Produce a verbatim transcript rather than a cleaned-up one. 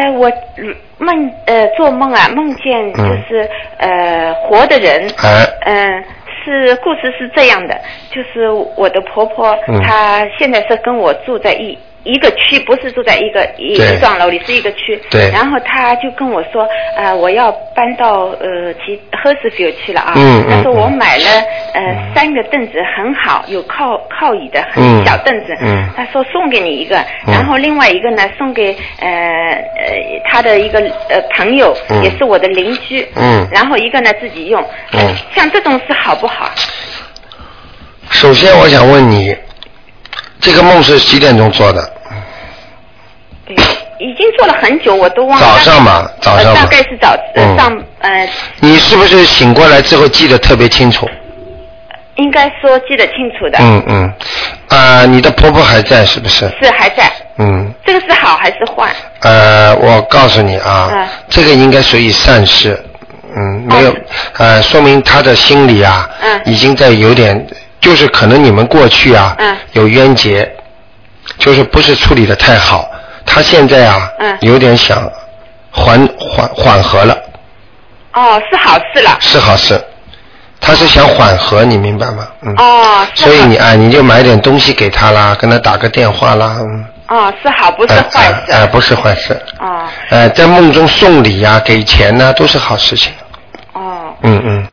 呃，我梦呃做梦啊，梦见就是、嗯、呃活的人， 哎， 嗯、呃，是故事是这样的，就是我的婆婆，嗯、她现在是跟我住在一。一个区，不是住在一个一一幢楼里，是一个区。 对。 然后他就跟我说，呃，我要搬到呃其 Hurstville 去了啊。 嗯嗯。 他说我买了呃、嗯、三个凳子，很好，有靠靠椅的，很小凳子。嗯。他说送给你一个，嗯、然后另外一个呢送给呃呃他的一个呃朋友，嗯、也是我的邻居。嗯。然后一个呢自己用。嗯。呃、像这种是好不好？ 首先我想问你，这个梦是几点钟做的？ 已经做了很久，我都忘了。 早上嘛，早上嘛。 呃、大概是早、呃嗯、上呃。 你是不是醒过来之后记得特别清楚？ 应该说记得清楚的。 嗯嗯，啊、呃，你的婆婆还在是不是？ 是还在。 嗯。这个是好还是坏？ 呃，我告诉你啊，嗯、这个应该属于善事，嗯，没有，哦、呃，说明她的心里啊，嗯，已经在有点，就是可能你们过去啊，嗯，有冤结，就是不是处理的太好。他现在啊，嗯，有点想缓缓缓和了。 哦，是好事了。 是好事，他是想缓和，你明白吗？嗯。 哦。 所以你啊，你就买点东西给他啦，跟他打个电话啦。嗯。 哦，是好，不是坏事。 哎、呃呃，不是坏事。 哦。 呃，在梦中送礼呀、啊、给钱呐、啊，都是好事情。 哦。 嗯嗯。